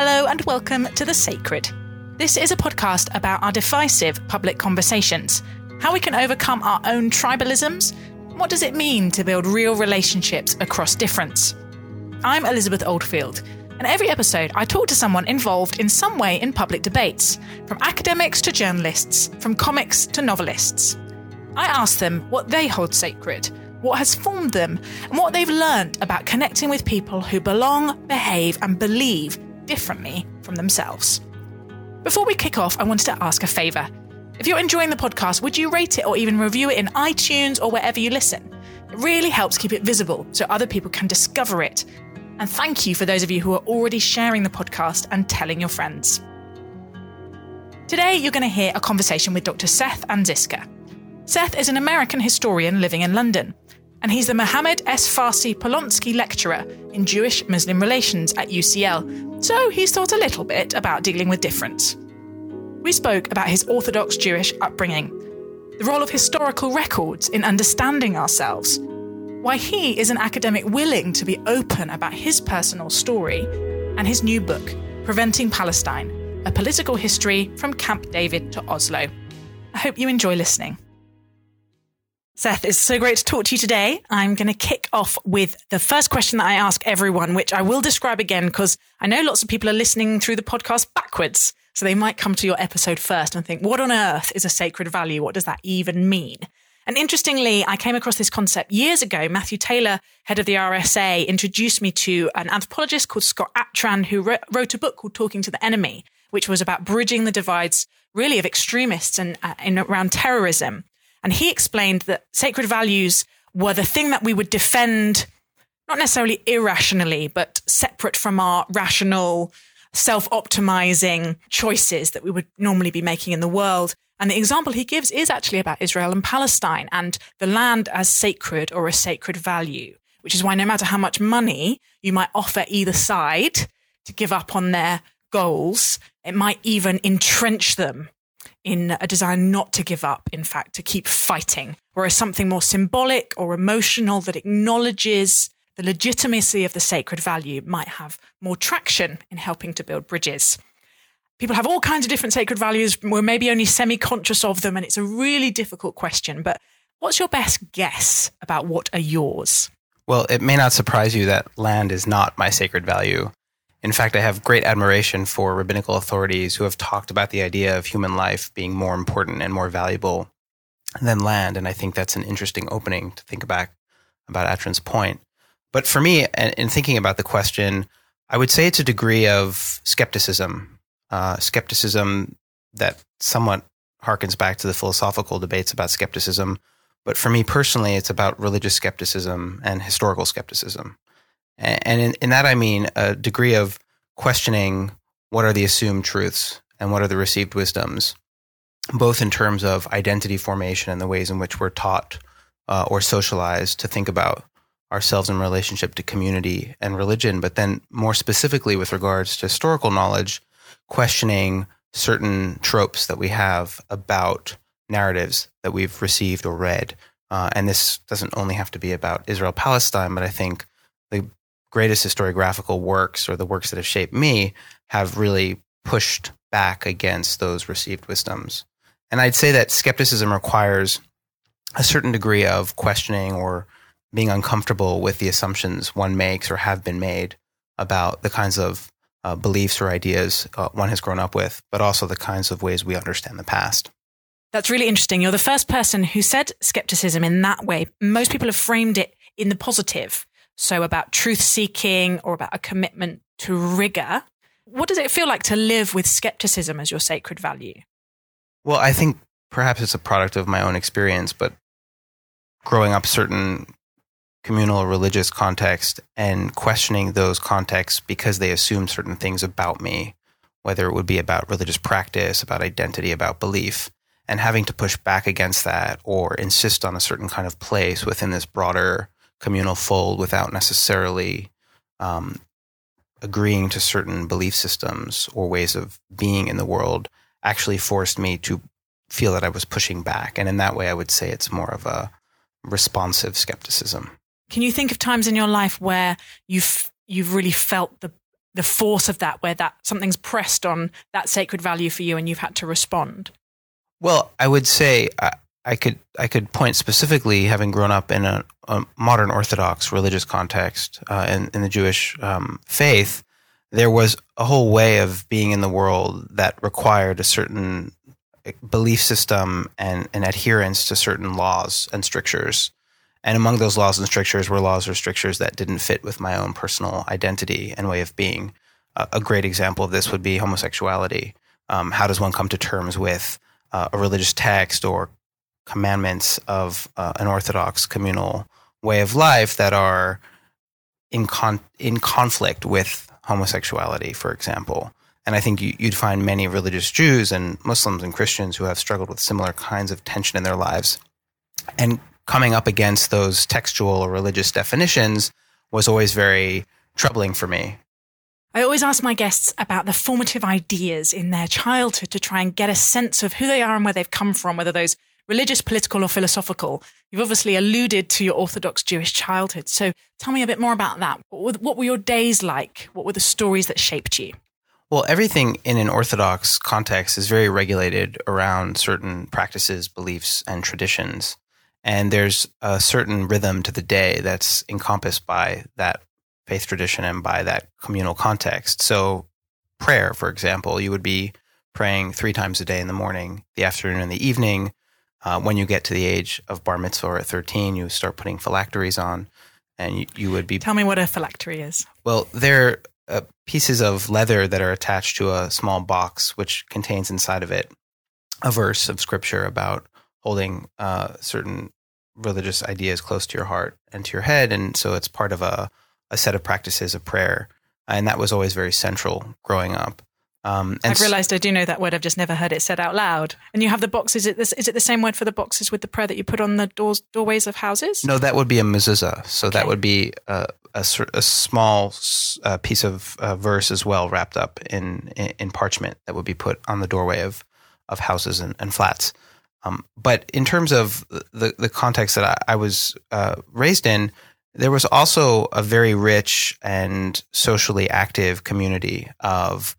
Hello and welcome to The Sacred. This is a podcast about our divisive public conversations, how we can overcome our own tribalisms, and what does it mean to build real relationships across difference. I'm Elizabeth Oldfield, and every episode I talk to someone involved in some way in public debates, from academics to journalists, from comics to novelists. I ask them what they hold sacred, what has formed them, and what they've learned about connecting with people who belong, behave, and believe differently from themselves. Before we kick off, I wanted to ask a favour. If you're enjoying the podcast, would you rate it or even review it in iTunes or wherever you listen? It really helps keep it visible so other people can discover it. And thank you for those of you who are already sharing the podcast and telling your friends. Today, you're going to hear a conversation with Dr. Seth Anziska. Seth is an American historian living in London, and he's the Mohammed S. Farsi Polonsky Lecturer in Jewish-Muslim Relations at UCL, so he's thought a little bit about dealing with difference. We spoke about his Orthodox Jewish upbringing, the role of historical records in understanding ourselves, why he is an academic willing to be open about his personal story, and his new book, Preventing Palestine, A Political History from Camp David to Oslo. I hope you enjoy listening. Seth, it's so great to talk to you today. I'm going to kick off with the first question that I ask everyone, which I will describe again because I know lots of people are listening through the podcast backwards. So they might come to your episode first and think, what on earth is a sacred value? What does that even mean? And interestingly, I came across this concept years ago. Matthew Taylor, head of the RSA, introduced me to an anthropologist called Scott Atran, who wrote a book called Talking to the Enemy, which was about bridging the divides really of extremists and around terrorism. And he explained that sacred values were the thing that we would defend, not necessarily irrationally, but separate from our rational, self-optimizing choices that we would normally be making in the world. And the example he gives is actually about Israel and Palestine and the land as sacred or a sacred value, which is why no matter how much money you might offer either side to give up on their goals, it might even entrench them in a desire not to give up, in fact, to keep fighting. Whereas something more symbolic or emotional that acknowledges the legitimacy of the sacred value might have more traction in helping to build bridges. People have all kinds of different sacred values. We're maybe only semi-conscious of them, and it's a really difficult question. But what's your best guess about what are yours? Well, it may not surprise you that land is not my sacred value. In fact, I have great admiration for rabbinical authorities who have talked about the idea of human life being more important and more valuable than land. And I think that's an interesting opening to think back about Atran's point. But for me, in thinking about the question, I would say it's a degree of skepticism that somewhat harkens back to the philosophical debates about skepticism. But for me personally, it's about religious skepticism and historical skepticism. And in that, I mean a degree of questioning what are the assumed truths and what are the received wisdoms, both in terms of identity formation and the ways in which we're taught or socialized to think about ourselves in relationship to community and religion, but then more specifically with regards to historical knowledge, questioning certain tropes that we have about narratives that we've received or read. And this doesn't only have to be about Israel-Palestine, but I think the greatest historiographical works, or the works that have shaped me, have really pushed back against those received wisdoms. And I'd say that skepticism requires a certain degree of questioning or being uncomfortable with the assumptions one makes or have been made about the kinds of beliefs or ideas one has grown up with, but also the kinds of ways we understand the past. That's really interesting. You're the first person who said skepticism in that way. Most people have framed it in the positive. So about truth-seeking or about a commitment to rigor. What does it feel like to live with skepticism as your sacred value? Well, I think perhaps it's a product of my own experience, but growing up certain communal or religious context and questioning those contexts because they assume certain things about me, whether it would be about religious practice, about identity, about belief, and having to push back against that or insist on a certain kind of place within this broader communal fold without necessarily agreeing to certain belief systems or ways of being in the world actually forced me to feel that I was pushing back. And in that way, I would say it's more of a responsive skepticism. Can you think of times in your life where you've really felt the force of that, where that something's pressed on that sacred value for you and you've had to respond? Well, I would say I could point specifically, having grown up in a modern Orthodox religious context in the Jewish faith, there was a whole way of being in the world that required a certain belief system and adherence to certain laws and strictures. And among those laws and strictures were laws or strictures that didn't fit with my own personal identity and way of being. A great example of this would be homosexuality. How does one come to terms with a religious text or commandments of an Orthodox communal way of life that are in conflict with homosexuality, for example? And I think you'd find many religious Jews and Muslims and Christians who have struggled with similar kinds of tension in their lives. And coming up against those textual or religious definitions was always very troubling for me. I always ask my guests about the formative ideas in their childhood to try and get a sense of who they are and where they've come from, whether those religious, political, or philosophical. You've obviously alluded to your Orthodox Jewish childhood. So tell me a bit more about that. What were your days like? What were the stories that shaped you? Well, everything in an Orthodox context is very regulated around certain practices, beliefs, and traditions. And there's a certain rhythm to the day that's encompassed by that faith tradition and by that communal context. So prayer, for example, you would be praying 3 times a day in the morning, the afternoon, and the evening. When you get to the age of bar mitzvah or at 13, you start putting phylacteries on, and you would be... Tell me what a phylactery is. Well, they're pieces of leather that are attached to a small box, which contains inside of it a verse of scripture about holding certain religious ideas close to your heart and to your head. And so it's part of a set of practices of prayer. And that was always very central growing up. I've realized I do know that word. I've just never heard it said out loud. And you have the boxes. Is it the same word for the boxes with the prayer that you put on the doorways of houses? No, that would be a mezuzah. So that would be a small piece of verse as well, wrapped up in parchment that would be put on the doorway of houses and flats. But in terms of the context that I was raised in, there was also a very rich and socially active community of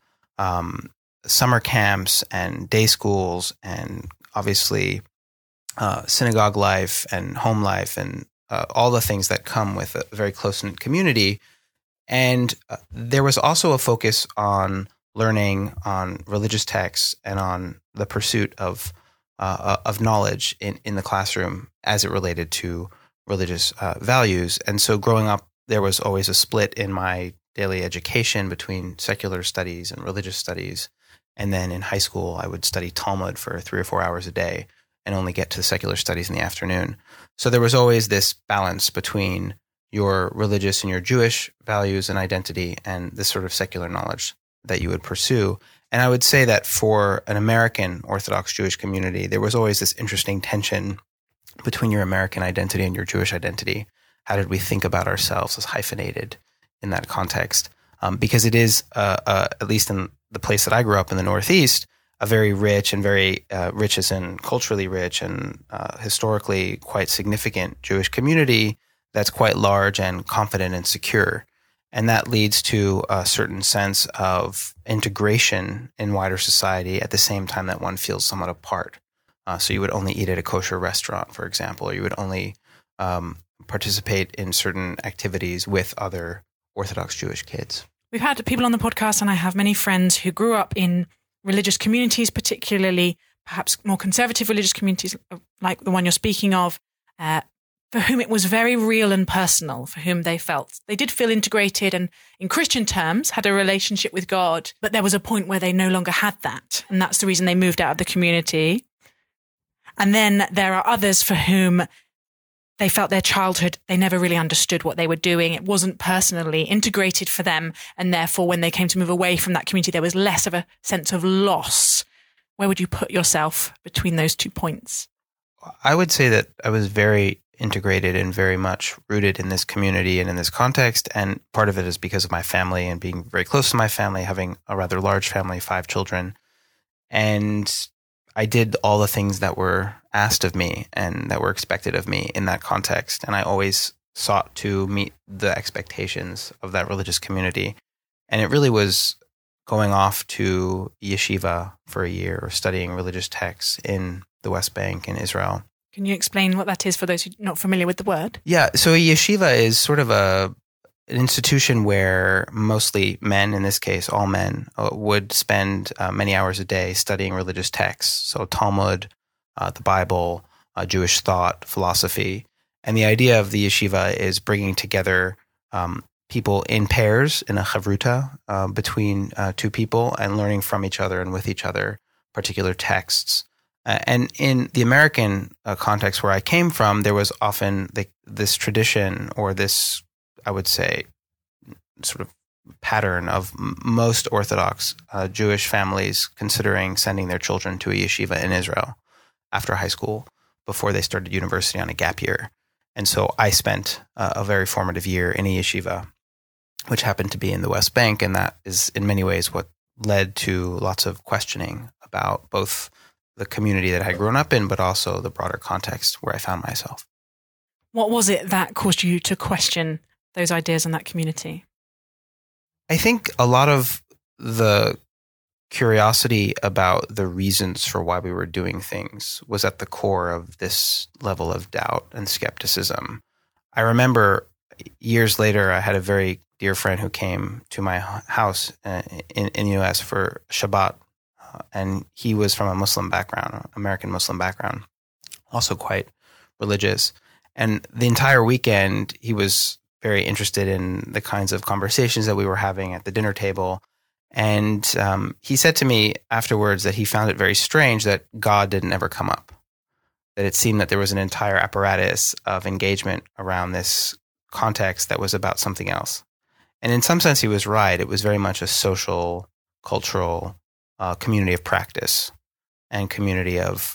summer camps and day schools and obviously synagogue life and home life and all the things that come with a very close-knit community. And there was also a focus on learning on religious texts and on the pursuit of knowledge in the classroom as it related to religious values. And so growing up, there was always a split in my daily education between secular studies and religious studies. And then in high school, I would study Talmud for 3 or 4 hours a day and only get to the secular studies in the afternoon. So there was always this balance between your religious and your Jewish values and identity and this sort of secular knowledge that you would pursue. And I would say that for an American Orthodox Jewish community, there was always this interesting tension between your American identity and your Jewish identity. How did we think about ourselves as hyphenated in that context? Because it is, at least in the place that I grew up in the Northeast, a very rich and very rich as in culturally rich and historically quite significant Jewish community that's quite large and confident and secure. And that leads to a certain sense of integration in wider society at the same time that one feels somewhat apart. So you would only eat at a kosher restaurant, for example, or you would only participate in certain activities with other Orthodox Jewish kids. We've had people on the podcast, and I have many friends who grew up in religious communities, particularly perhaps more conservative religious communities like the one you're speaking of, for whom it was very real and personal, for whom they did feel integrated and in Christian terms had a relationship with God, but there was a point where they no longer had that. And that's the reason they moved out of the community. And then there are others for whom they felt their childhood, they never really understood what they were doing. It wasn't personally integrated for them. And therefore, when they came to move away from that community, there was less of a sense of loss. Where would you put yourself between those 2 points? I would say that I was very integrated and very much rooted in this community and in this context. And part of it is because of my family and being very close to my family, having a rather large family, 5 children. And I did all the things that were asked of me and that were expected of me in that context. And I always sought to meet the expectations of that religious community. And it really was going off to yeshiva for a year or studying religious texts in the West Bank in Israel. Can you explain what that is for those who are not familiar with the word? Yeah, so a yeshiva is sort of an institution where mostly men, in this case, all men, would spend many hours a day studying religious texts. So Talmud, the Bible, Jewish thought, philosophy. And the idea of the yeshiva is bringing together people in pairs in a chavruta between two people and learning from each other and with each other particular texts. And in the American context where I came from, there was often this tradition or this, I would say, sort of pattern of most Orthodox Jewish families considering sending their children to a yeshiva in Israel after high school before they started university on a gap year. And so I spent a very formative year in a yeshiva, which happened to be in the West Bank. And that is in many ways what led to lots of questioning about both the community that I had grown up in, but also the broader context where I found myself. What was it that caused you to question those ideas in that community? I think a lot of the curiosity about the reasons for why we were doing things was at the core of this level of doubt and skepticism. I remember years later, I had a very dear friend who came to my house in the U.S. for Shabbat, and he was from a Muslim background, American Muslim background, also quite religious. And the entire weekend, he was very interested in the kinds of conversations that we were having at the dinner table. And he said to me afterwards that he found it very strange that God didn't ever come up, that it seemed that there was an entire apparatus of engagement around this context that was about something else. And in some sense, he was right. It was very much a social, cultural community of practice and community of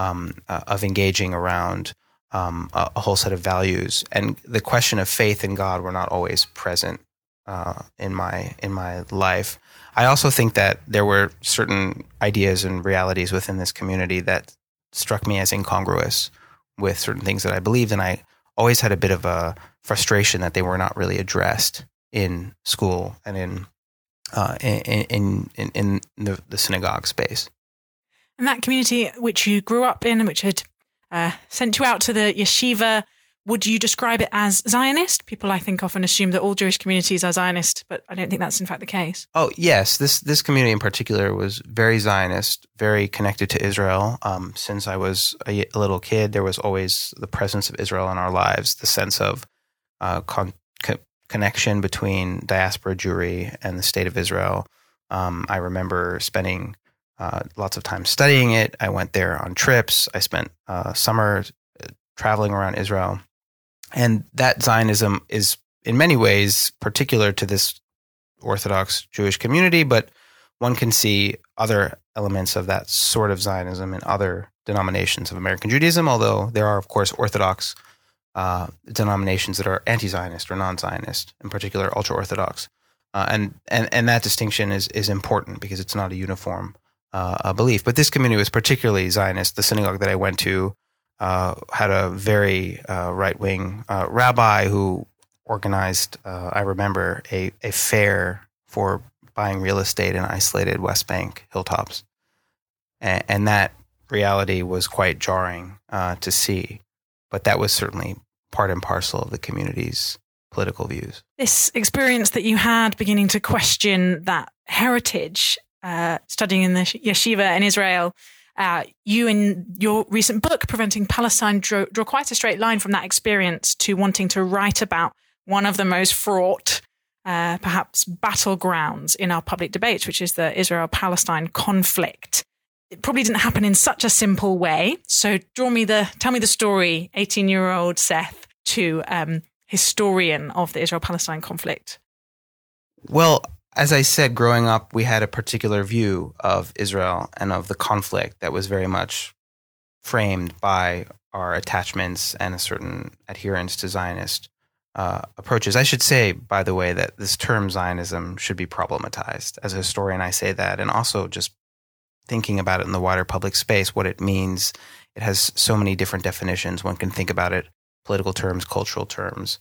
engaging around a whole set of values. And the question of faith in God were not always present in my life. I also think that there were certain ideas and realities within this community that struck me as incongruous with certain things that I believed, and I always had a bit of a frustration that they were not really addressed in school and in the synagogue space. And that community which you grew up in and which had sent you out to the yeshiva, would you describe it as Zionist? People, I think, often assume that all Jewish communities are Zionist, but I don't think that's in fact the case. Oh, yes. This community in particular was very Zionist, very connected to Israel. Since I was a little kid, there was always the presence of Israel in our lives, the sense of connection between diaspora Jewry and the state of Israel. I remember spending lots of time studying it. I went there on trips. I spent summer traveling around Israel. And that Zionism is in many ways particular to this Orthodox Jewish community, but one can see other elements of that sort of Zionism in other denominations of American Judaism, although there are, of course, Orthodox denominations that are anti-Zionist or non-Zionist, in particular ultra-Orthodox. And that distinction is important because it's not a uniform belief. But this community was particularly Zionist. The synagogue that I went to had a very right-wing rabbi who organized, I remember, a fair for buying real estate in isolated West Bank hilltops. And that reality was quite jarring to see. But that was certainly part and parcel of the community's political views. This experience that you had beginning to question that heritage, studying in the yeshiva in Israel, you in your recent book, Preventing Palestine, draw quite a straight line from that experience to wanting to write about one of the most fraught, perhaps battlegrounds in our public debates, which is the Israel-Palestine conflict. It probably didn't happen in such a simple way. So tell me the story, 18-year-old Seth, to historian of the Israel-Palestine conflict. Well, as I said, growing up, we had a particular view of Israel and of the conflict that was very much framed by our attachments and a certain adherence to Zionist approaches. I should say, by the way, that this term Zionism should be problematized. As a historian, I say that, and also just thinking about it in the wider public space, what it means. It has so many different definitions. One can think about it, political terms, cultural terms.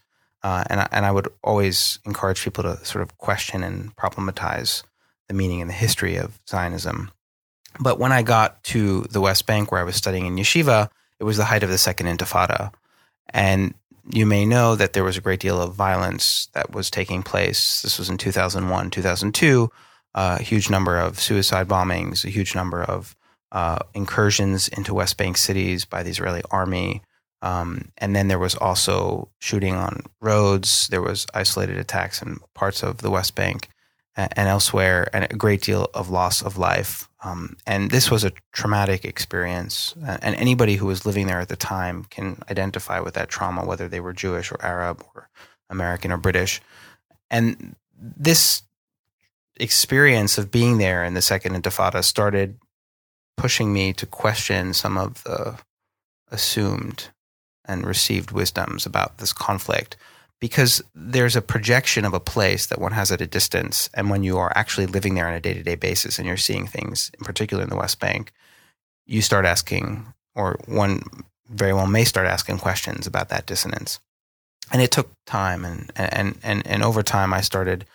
And I would always encourage people to sort of question and problematize the meaning and the history of Zionism. But when I got to the West Bank, where I was studying in yeshiva, it was the height of the Second Intifada. And you may know that there was a great deal of violence that was taking place. This was in 2001, 2002, a huge number of suicide bombings, a huge number of incursions into West Bank cities by the Israeli army. And then there was also shooting on roads. There was isolated attacks in parts of the West Bank and elsewhere, and a great deal of loss of life. And this was a traumatic experience. And anybody who was living there at the time can identify with that trauma, whether they were Jewish or Arab or American or British. And this experience of being there in the Second Intifada started pushing me to question some of the assumed and received wisdoms about this conflict, because there's a projection of a place that one has at a distance. And when you are actually living there on a day-to-day basis and you're seeing things, in particular in the West Bank, you start asking, or one very well may start asking questions about that dissonance. And it took time. And over time, I started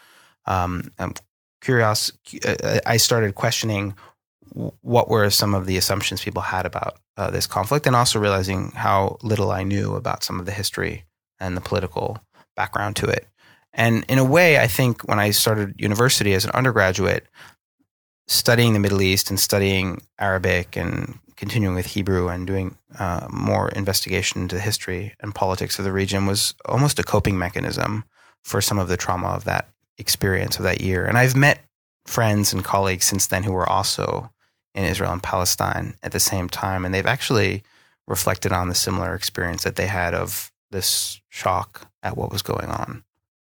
curious. I started questioning what were some of the assumptions people had about this conflict, and also realizing how little I knew about some of the history and the political background to it. And in a way, I think when I started university as an undergraduate, studying the Middle East and studying Arabic and continuing with Hebrew and doing more investigation into the history and politics of the region was almost a coping mechanism for some of the trauma of that experience of that year. And I've met friends and colleagues since then who were also in Israel and Palestine at the same time, and they've actually reflected on the similar experience that they had of this shock at what was going on.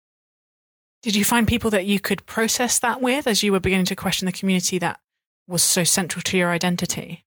Did you find people that you could process that with as you were beginning to question the community that was so central to your identity?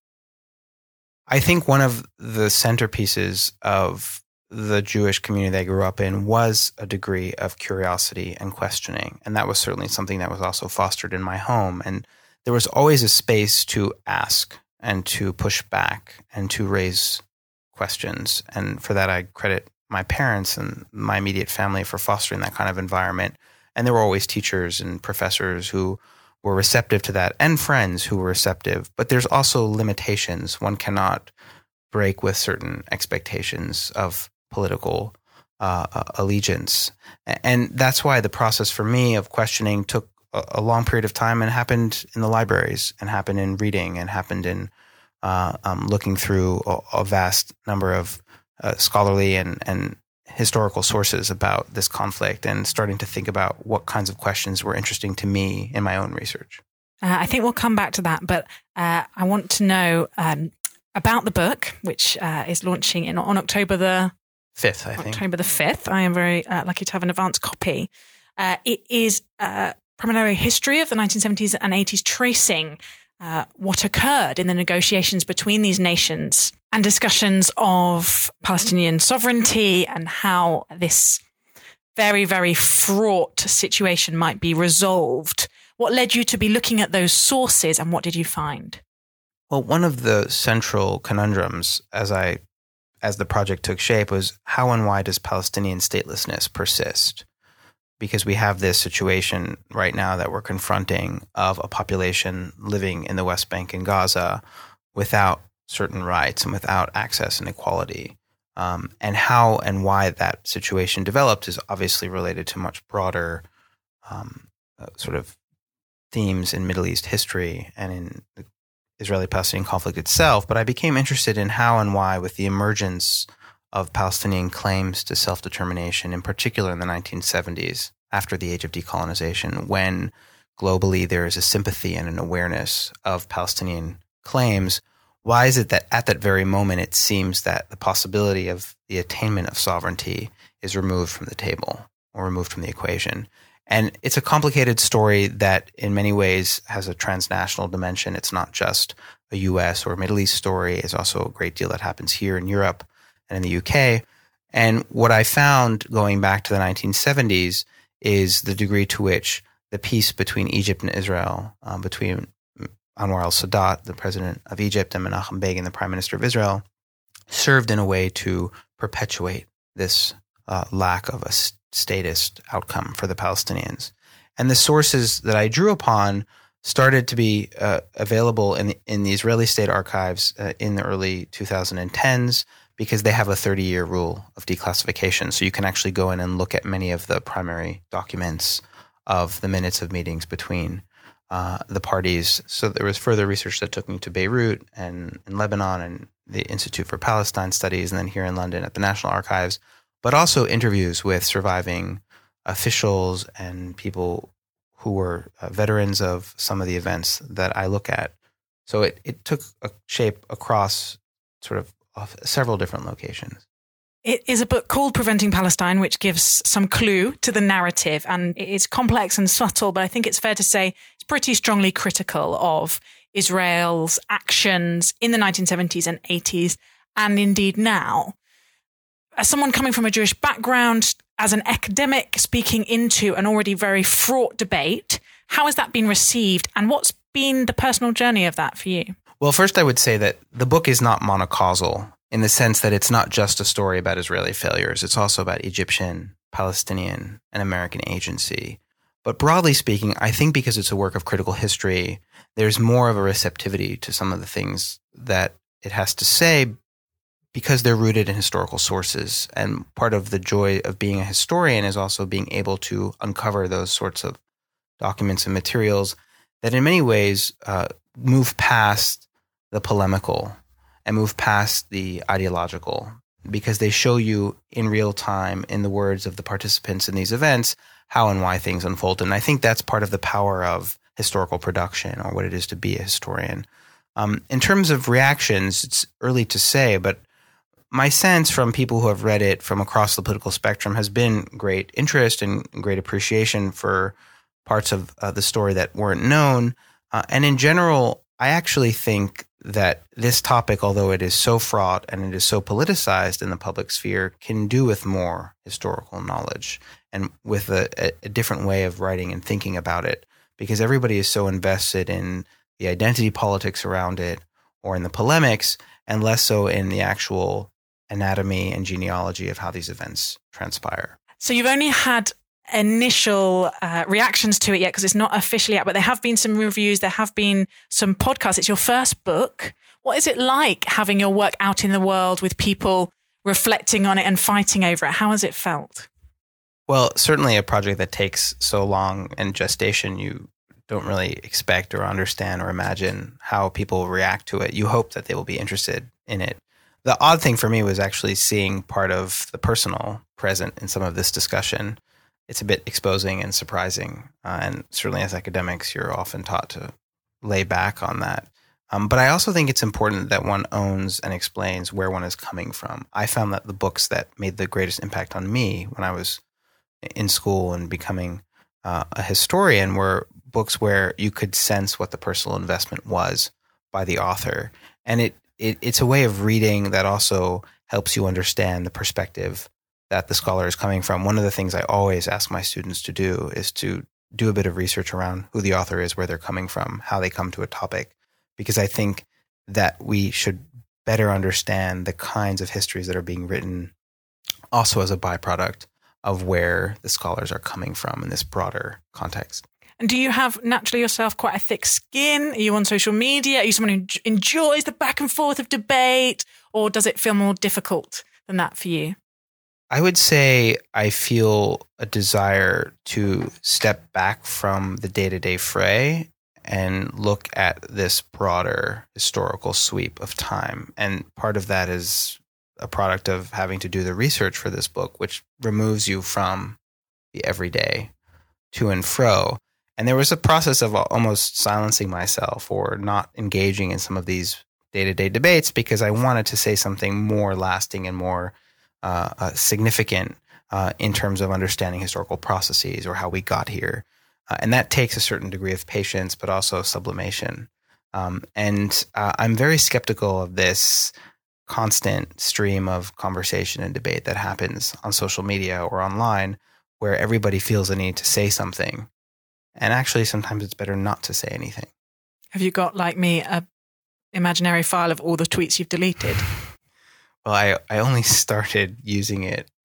I think one of the centerpieces of the Jewish community that I grew up in was a degree of curiosity and questioning. And that was certainly something that was also fostered in my home. And there was always a space to ask and to push back and to raise questions. And for that, I credit my parents and my immediate family for fostering that kind of environment. And there were always teachers and professors who were receptive to that, and friends who were receptive. But there's also limitations. One cannot break with certain expectations of political allegiance. And that's why the process for me of questioning took a long period of time and happened in the libraries and happened in reading and happened in looking through a vast number of scholarly and historical sources about this conflict and starting to think about what kinds of questions were interesting to me in my own research. I think we'll come back to that, but I want to know about the book, which is launching on October the 5th, I think. October the 5th. I am very lucky to have an advance copy. It is primarily history of the 1970s and 80s, tracing what occurred in the negotiations between these nations and discussions of Palestinian sovereignty and how this very, very fraught situation might be resolved. What led you to be looking at those sources, and what did you find? Well, one of the central conundrums as the project took shape was how and why does Palestinian statelessness persist? Because we have this situation right now that we're confronting of a population living in the West Bank and Gaza without certain rights and without access and equality. And how and why that situation developed is obviously related to much broader sort of themes in Middle East history and in the Israeli-Palestinian conflict itself. But I became interested in how and why, with the emergence of Palestinian claims to self-determination, in particular in the 1970s, after the age of decolonization, when globally there is a sympathy and an awareness of Palestinian claims, why is it that at that very moment it seems that the possibility of the attainment of sovereignty is removed from the table or removed from the equation? And it's a complicated story that in many ways has a transnational dimension. It's not just a US or Middle East story. It's also a great deal that happens here in Europe and in the UK. And what I found going back to the 1970s is the degree to which the peace between Egypt and Israel, between Anwar al-Sadat, the president of Egypt, and Menachem Begin, the prime minister of Israel, served in a way to perpetuate this lack of a statist outcome for the Palestinians. And the sources that I drew upon started to be available in the Israeli state archives in the early 2010s because they have a 30-year rule of declassification. So you can actually go in and look at many of the primary documents of the minutes of meetings between the parties. So there was further research that took me to Beirut and in Lebanon and the Institute for Palestine Studies, and then here in London at the National Archives, but also interviews with surviving officials and people who were veterans of some of the events that I look at. So it took a shape across sort of several different locations. It is a book called Preventing Palestine, which gives some clue to the narrative, and it is complex and subtle, but I think it's fair to say it's pretty strongly critical of Israel's actions in the 1970s and 80s, and indeed now. As someone coming from a Jewish background, as an academic speaking into an already very fraught debate, how has that been received, and what's been the personal journey of that for you? Well, first I would say that the book is not monocausal in the sense that it's not just a story about Israeli failures. It's also about Egyptian, Palestinian, and American agency. But broadly speaking, I think because it's a work of critical history, there's more of a receptivity to some of the things that it has to say because they're rooted in historical sources. And part of the joy of being a historian is also being able to uncover those sorts of documents and materials that in many ways move past the polemical and move past the ideological, because they show you in real time, in the words of the participants in these events, how and why things unfold. And I think that's part of the power of historical production, or what it is to be a historian. In terms of reactions, it's early to say, but my sense from people who have read it from across the political spectrum has been great interest and great appreciation for parts of the story that weren't known. And in general, I actually think that this topic, although it is so fraught and it is so politicized in the public sphere, can do with more historical knowledge and with a different way of writing and thinking about it, because everybody is so invested in the identity politics around it or in the polemics, and less so in the actual anatomy and genealogy of how these events transpire. So you've only had initial reactions to it yet because it's not officially out, but there have been some reviews, there have been some podcasts. It's your first book. What is it like having your work out in the world with people reflecting on it and fighting over it? How has it felt? Well, certainly a project that takes so long in gestation, you don't really expect or understand or imagine how people react to it. You hope that they will be interested in it. The odd thing for me was actually seeing part of the personal present in some of this discussion. It's a bit exposing and surprising. And certainly as academics, you're often taught to lay back on that. But I also think it's important that one owns and explains where one is coming from. I found that the books that made the greatest impact on me when I was in school and becoming a historian were books where you could sense what the personal investment was by the author. And it's a way of reading that also helps you understand the perspective that the scholar is coming from. One of the things I always ask my students to do is to do a bit of research around who the author is, where they're coming from, how they come to a topic, because I think that we should better understand the kinds of histories that are being written also as a byproduct of where the scholars are coming from in this broader context. And do you have naturally yourself quite a thick skin? Are you on social media? Are you someone who enjoys the back and forth of debate? Or does it feel more difficult than that for you? I would say I feel a desire to step back from the day-to-day fray and look at this broader historical sweep of time. And part of that is a product of having to do the research for this book, which removes you from the everyday to and fro. And there was a process of almost silencing myself or not engaging in some of these day-to-day debates because I wanted to say something more lasting and more significant in terms of understanding historical processes or how we got here. And that takes a certain degree of patience, but also sublimation. And I'm very skeptical of this constant stream of conversation and debate that happens on social media or online where everybody feels the need to say something. And actually, sometimes it's better not to say anything. Have you got, like me, a imaginary file of all the tweets you've deleted? Well, I only started using it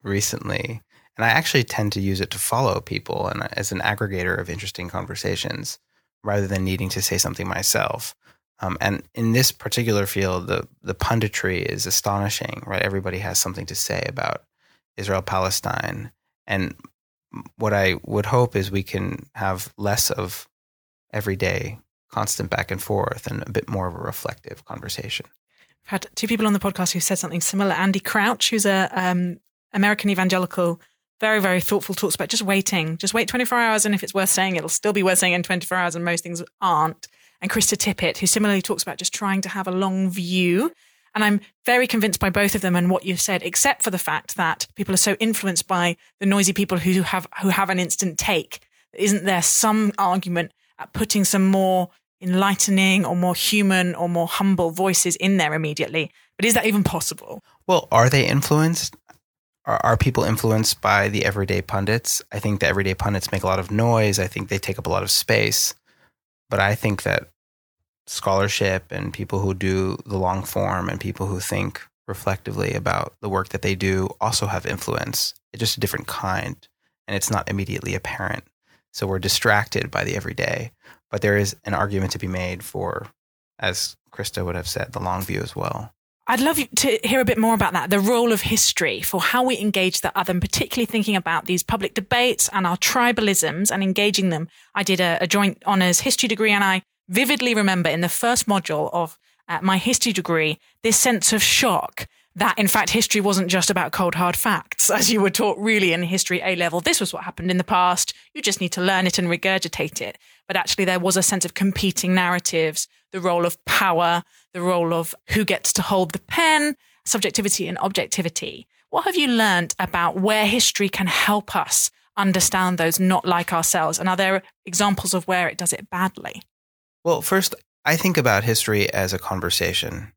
recently, and I actually tend to use it to follow people and as an aggregator of interesting conversations rather than needing to say something myself. And in this particular field, the punditry is astonishing, right? Everybody has something to say about Israel-Palestine. And what I would hope is we can have less of everyday constant back and forth and a bit more of a reflective conversation. I've had two people on the podcast who said something similar. Andy Crouch, who's a American evangelical, very, very thoughtful, talks about just wait 24 hours. And if it's worth saying, it'll still be worth saying in 24 hours. And most things aren't. And Krista Tippett, who similarly talks about just trying to have a long view. And I'm very convinced by both of them and what you've said, except for the fact that people are so influenced by the noisy people who have an instant take. Isn't there some argument at putting some more enlightening or more human or more humble voices in there immediately? But is that even possible? Well, are they influenced? Are people influenced by the everyday pundits? I think the everyday pundits make a lot of noise. I think they take up a lot of space. But I think that scholarship and people who do the long form and people who think reflectively about the work that they do also have influence. It's just a different kind, and it's not immediately apparent. So we're distracted by the everyday. But there is an argument to be made for, as Krista would have said, the long view as well. I'd love you to hear a bit more about that, the role of history for how we engage the other, and particularly thinking about these public debates and our tribalisms and engaging them. I did a joint honours history degree, and I vividly remember in the first module of my history degree, this sense of shock that, in fact, history wasn't just about cold, hard facts, as you were taught really in history A-level. This was what happened in the past. You just need to learn it and regurgitate it. But actually, there was a sense of competing narratives, the role of power, the role of who gets to hold the pen, subjectivity and objectivity. What have you learned about where history can help us understand those not like ourselves? And are there examples of where it does it badly? Well, first, I think about history as a conversation.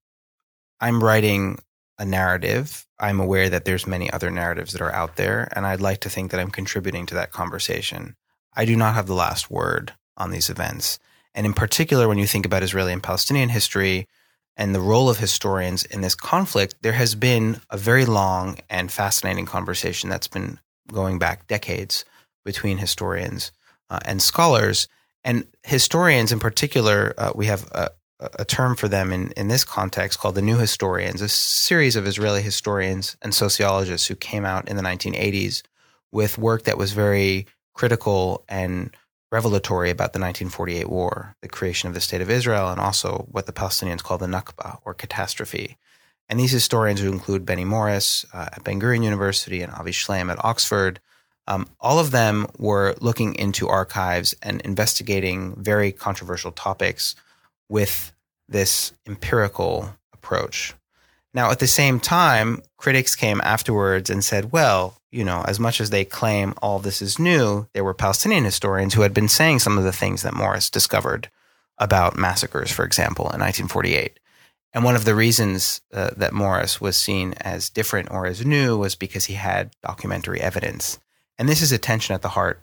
I'm writing a narrative. I'm aware that there's many other narratives that are out there, and I'd like to think that I'm contributing to that conversation. I do not have the last word on these events. And in particular, when you think about Israeli and Palestinian history and the role of historians in this conflict, there has been a very long and fascinating conversation that's been going back decades between historians and scholars. And historians in particular, we have a term for them in this context called the New Historians, a series of Israeli historians and sociologists who came out in the 1980s with work that was very critical and revelatory about the 1948 war, the creation of the State of Israel, and also what the Palestinians call the Nakba, or catastrophe. And these historians who include Benny Morris at Ben-Gurion University and Avi Shlaim at Oxford, all of them were looking into archives and investigating very controversial topics with this empirical approach. Now, at the same time, critics came afterwards and said, well, you know, as much as they claim all of this is new, there were Palestinian historians who had been saying some of the things that Morris discovered about massacres, for example, in 1948. And one of the reasons that Morris was seen as different or as new was because he had documentary evidence. And this is a tension at the heart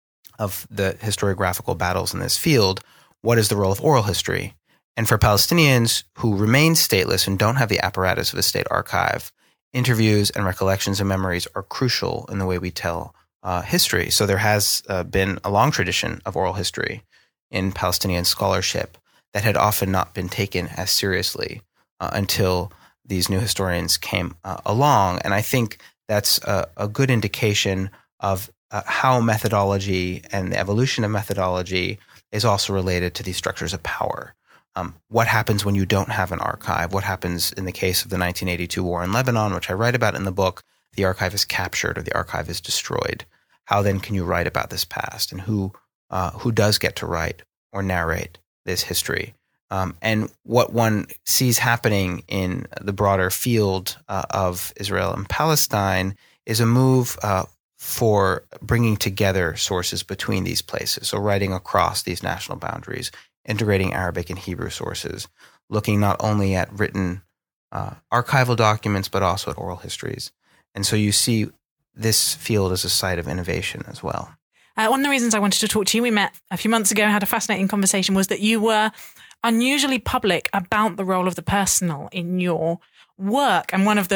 of the historiographical battles in this field. What is the role of oral history? And for Palestinians who remain stateless and don't have the apparatus of a state archive, interviews and recollections and memories are crucial in the way we tell history. So there has been a long tradition of oral history in Palestinian scholarship that had often not been taken as seriously until these new historians came along. And I think that's a good indication of how methodology and the evolution of methodology is also related to these structures of power. What happens when you don't have an archive? What happens in the case of the 1982 war in Lebanon, which I write about in the book? The archive is captured or the archive is destroyed. How then can you write about this past? And who does get to write or narrate this history? And what one sees happening in the broader field of Israel and Palestine is a move for bringing together sources between these places. So writing across these national boundaries, integrating Arabic and Hebrew sources, looking not only at written archival documents, but also at oral histories. And so you see this field as a site of innovation as well. One of the reasons I wanted to talk to you, we met a few months ago, had a fascinating conversation, was that you were unusually public about the role of the personal in your work. And one of the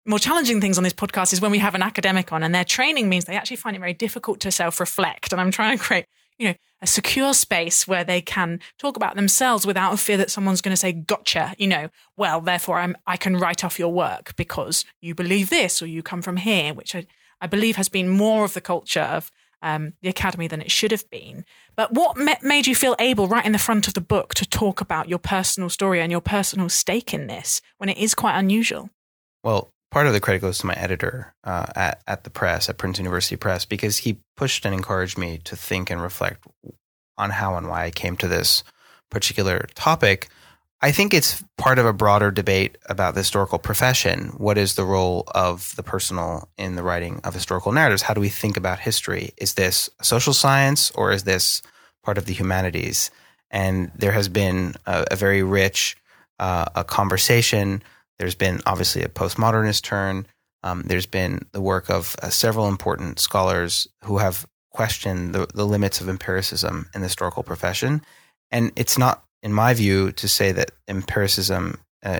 more challenging things on this podcast is when we have an academic on and their training means they actually find it very difficult to self-reflect. And I'm trying to create, a secure space where they can talk about themselves without a fear that someone's going to say, gotcha, well, therefore I can write off your work because you believe this or you come from here, which I believe has been more of the culture of the academy than it should have been. But what made you feel able right in the front of the book to talk about your personal story and your personal stake in this when it is quite unusual? Well, part of the credit goes to my editor at the press, at Princeton University Press, because he pushed and encouraged me to think and reflect on how and why I came to this particular topic. I think it's part of a broader debate about the historical profession. What is the role of the personal in the writing of historical narratives? How do we think about history? Is this a social science or is this part of the humanities? And there has been a very rich a conversation. There's been obviously a postmodernist turn. There's been the work of several important scholars who have questioned the limits of empiricism in the historical profession. And it's not, in my view, to say that empiricism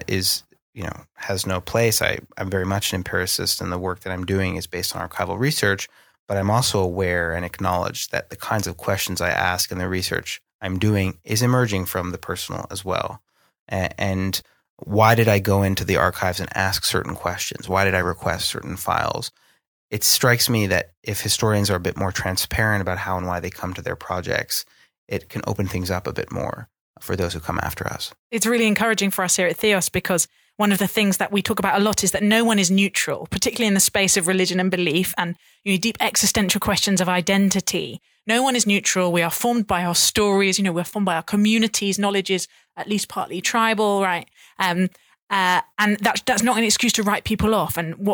has no place. I'm very much an empiricist, and the work that I'm doing is based on archival research. But I'm also aware and acknowledge that the kinds of questions I ask in the research I'm doing is emerging from the personal as well. And why did I go into the archives and ask certain questions? Why did I request certain files? It strikes me that if historians are a bit more transparent about how and why they come to their projects, it can open things up a bit more for those who come after us. It's really encouraging for us here at Theos because one of the things that we talk about a lot is that no one is neutral, particularly in the space of religion and belief and deep existential questions of identity. No one is neutral. We are formed by our stories. We're formed by our communities. Knowledge is at least partly tribal, right? And that's not an excuse to write people off. And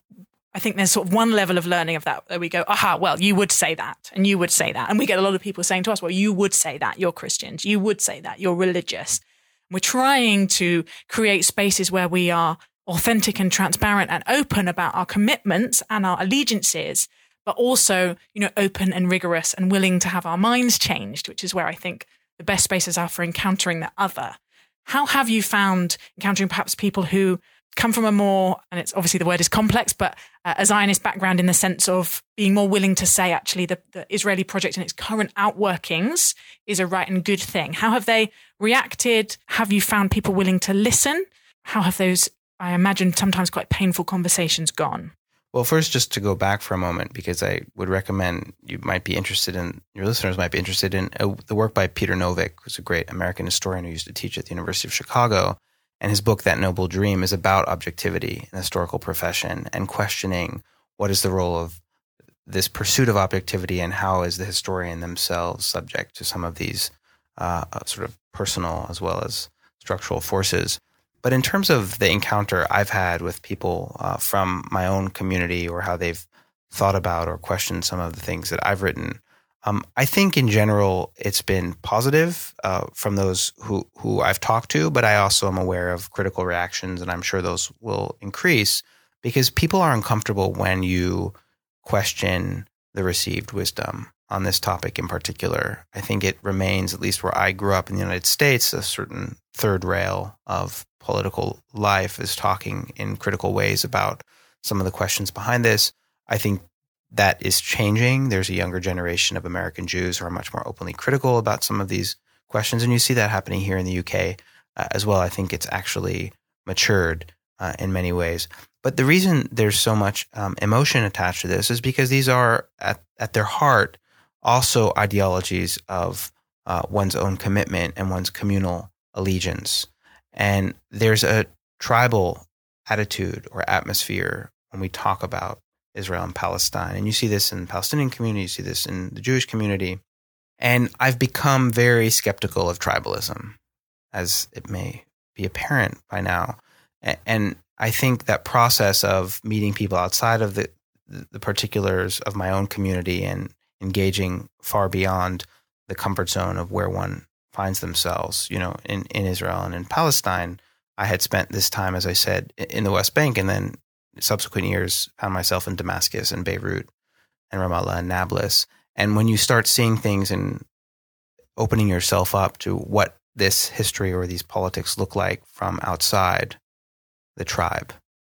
I think there's sort of one level of learning of that where we go, well, you would say that, and you would say that. And we get a lot of people saying to us, well, you would say that, you're Christians. You would say that, you're religious. We're trying to create spaces where we are authentic and transparent and open about our commitments and our allegiances, but also, open and rigorous and willing to have our minds changed, which is where I think the best spaces are for encountering the other. How have you found encountering perhaps people who come from a more, and it's obviously the word is complex, but a Zionist background in the sense of being more willing to say actually the Israeli project in its current outworkings is a right and good thing? How have they reacted? Have you found people willing to listen? How have those, I imagine, sometimes quite painful conversations gone? Well, first, just to go back for a moment, because I would recommend your listeners might be interested in the work by Peter Novick, who's a great American historian who used to teach at the University of Chicago. And his book, That Noble Dream, is about objectivity in the historical profession and questioning what is the role of this pursuit of objectivity and how is the historian themselves subject to some of these sort of personal as well as structural forces. But in terms of the encounter I've had with people from my own community or how they've thought about or questioned some of the things that I've written, I think in general it's been positive from those who I've talked to, but I also am aware of critical reactions, and I'm sure those will increase because people are uncomfortable when you question the received wisdom on this topic in particular. I think it remains, at least where I grew up in the United States, a certain third rail of political life is talking in critical ways about some of the questions behind this. I think that is changing. There's a younger generation of American Jews who are much more openly critical about some of these questions. And you see that happening here in the UK as well. I think it's actually matured in many ways. But the reason there's so much emotion attached to this is because these are at their heart also ideologies of one's own commitment and one's communal allegiance. And there's a tribal attitude or atmosphere when we talk about Israel and Palestine. And you see this in the Palestinian community, you see this in the Jewish community. And I've become very skeptical of tribalism, as it may be apparent by now. And I think that process of meeting people outside of the particulars of my own community and engaging far beyond the comfort zone of where one finds themselves, in Israel and in Palestine. I had spent this time, as I said, in the West Bank, and then subsequent years found myself in Damascus and Beirut and Ramallah and Nablus. And when you start seeing things and opening yourself up to what this history or these politics look like from outside the tribe,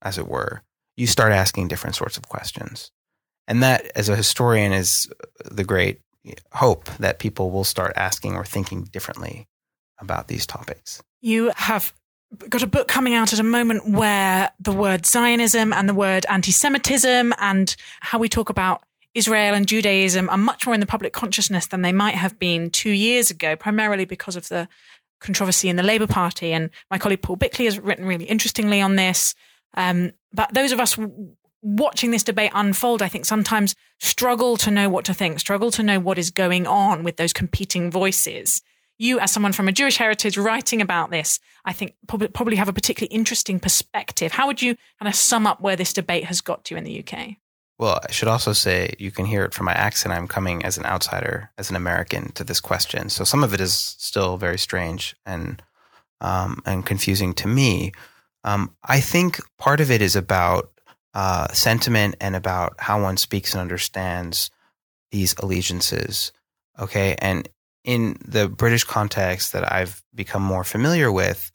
as it were, you start asking different sorts of questions. And that, as a historian, is the great hope that people will start asking or thinking differently about these topics. You have got a book coming out at a moment where the word Zionism and the word anti-Semitism and how we talk about Israel and Judaism are much more in the public consciousness than they might have been 2 years ago, primarily because of the controversy in the Labour Party. And my colleague Paul Bickley has written really interestingly on this. But those of us watching this debate unfold, I think sometimes struggle to know what to think, struggle to know what is going on with those competing voices. You, as someone from a Jewish heritage writing about this, I think probably have a particularly interesting perspective. How would you kind of sum up where this debate has got to in the UK? Well, I should also say, you can hear it from my accent, I'm coming as an outsider, as an American, to this question. So some of it is still very strange and confusing to me. I think part of it is about sentiment and about how one speaks and understands these allegiances. Okay. And in the British context that I've become more familiar with,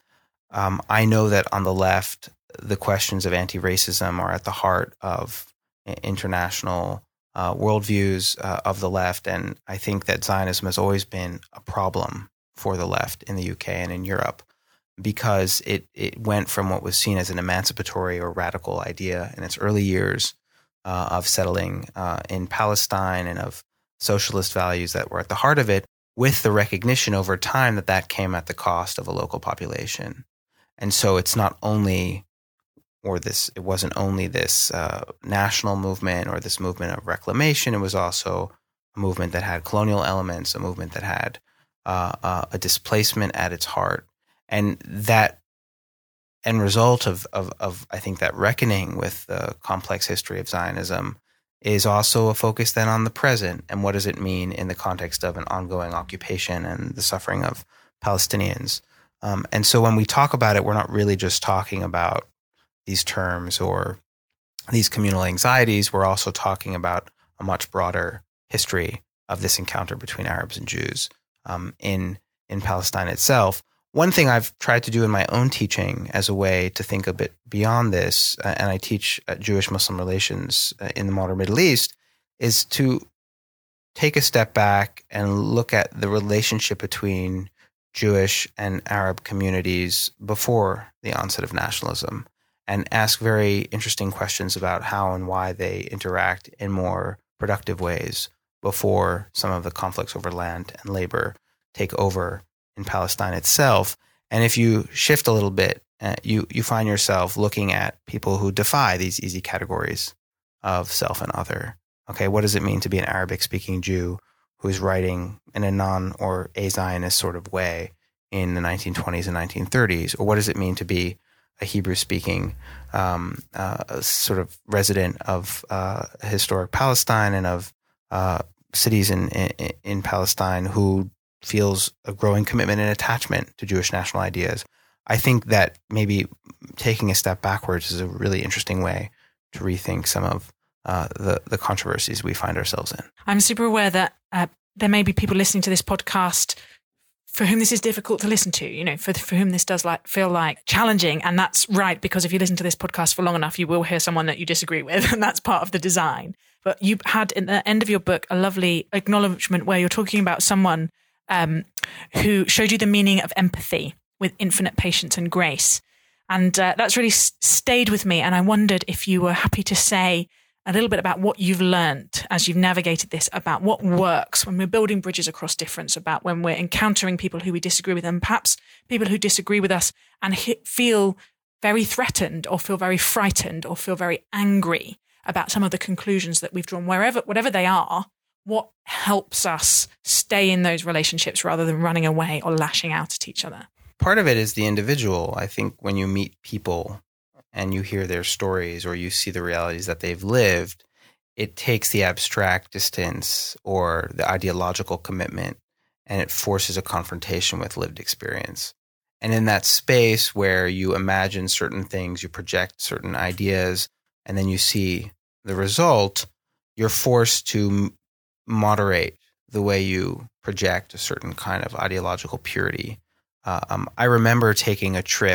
I know that on the left, the questions of anti-racism are at the heart of international worldviews of the left. And I think that Zionism has always been a problem for the left in the UK and in Europe, because it went from what was seen as an emancipatory or radical idea in its early years of settling in Palestine and of socialist values that were at the heart of it, with the recognition over time that that came at the cost of a local population. And so it's not only, it wasn't only this national movement or this movement of reclamation, it was also a movement that had colonial elements, a movement that had a displacement at its heart. And that end result of I think that reckoning with the complex history of Zionism is also a focus then on the present and what does it mean in the context of an ongoing occupation and the suffering of Palestinians. And so when we talk about it, we're not really just talking about these terms or these communal anxieties. We're also talking about a much broader history of this encounter between Arabs and Jews in Palestine itself. One thing I've tried to do in my own teaching as a way to think a bit beyond this, and I teach Jewish-Muslim relations in the modern Middle East, is to take a step back and look at the relationship between Jewish and Arab communities before the onset of nationalism and ask very interesting questions about how and why they interact in more productive ways before some of the conflicts over land and labor take over in Palestine itself. And if you shift a little bit, you find yourself looking at people who defy these easy categories of self and other. Okay, what does it mean to be an Arabic-speaking Jew who is writing in a non- or a-Zionist sort of way in the 1920s and 1930s? Or what does it mean to be a Hebrew-speaking sort of resident of historic Palestine and of cities in Palestine who feels a growing commitment and attachment to Jewish national ideas? I think that maybe taking a step backwards is a really interesting way to rethink some of the controversies we find ourselves in. I'm super aware that there may be people listening to this podcast for whom this is difficult to listen to, for whom this does feel like challenging. And that's right, because if you listen to this podcast for long enough, you will hear someone that you disagree with, and that's part of the design. But you had, in the end of your book, a lovely acknowledgement where you're talking about someone who showed you the meaning of empathy with infinite patience and grace. And that's really stayed with me. And I wondered if you were happy to say a little bit about what you've learned as you've navigated this, about what works when we're building bridges across difference, about when we're encountering people who we disagree with, and perhaps people who disagree with us and feel very threatened or feel very frightened or feel very angry about some of the conclusions that we've drawn, whatever they are. What helps us stay in those relationships rather than running away or lashing out at each other? Part of it is the individual. I think when you meet people and you hear their stories or you see the realities that they've lived, it takes the abstract distance or the ideological commitment and it forces a confrontation with lived experience. And in that space where you imagine certain things, you project certain ideas, and then you see the result, you're forced to moderate the way you project a certain kind of ideological purity. I remember taking a trip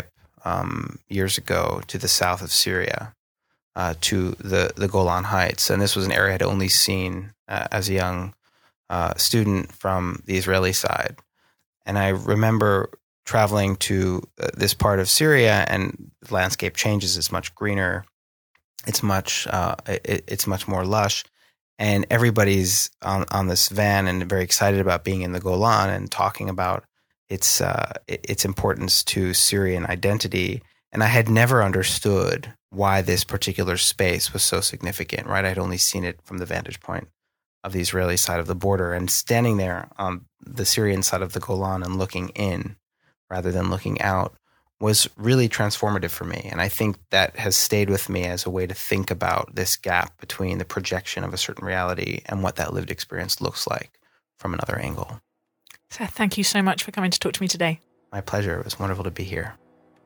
years ago to the south of Syria, to the Golan Heights. And this was an area I'd only seen as a young student from the Israeli side. And I remember traveling to this part of Syria, and the landscape changes. It's much greener. It's much more lush. And everybody's on this van and very excited about being in the Golan and talking about its importance to Syrian identity. And I had never understood why this particular space was so significant, right? I'd only seen it from the vantage point of the Israeli side of the border, and standing there on the Syrian side of the Golan and looking in rather than looking out was really transformative for me. And I think that has stayed with me as a way to think about this gap between the projection of a certain reality and what that lived experience looks like from another angle. Seth, thank you so much for coming to talk to me today. My pleasure. It was wonderful to be here.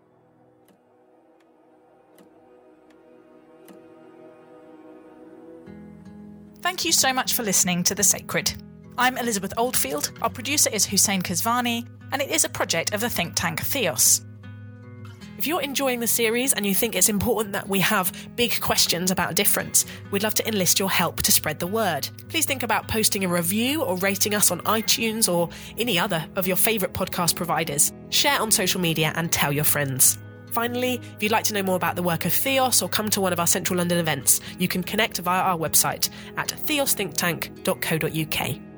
Thank you so much for listening to The Sacred. I'm Elizabeth Oldfield, our producer is Hussein Kazvani, and it is a project of the think tank Theos. If you're enjoying the series and you think it's important that we have big questions about difference, we'd love to enlist your help to spread the word. Please think about posting a review or rating us on iTunes or any other of your favourite podcast providers. Share on social media and tell your friends. Finally, if you'd like to know more about the work of Theos or come to one of our Central London events, you can connect via our website at theosthinktank.co.uk.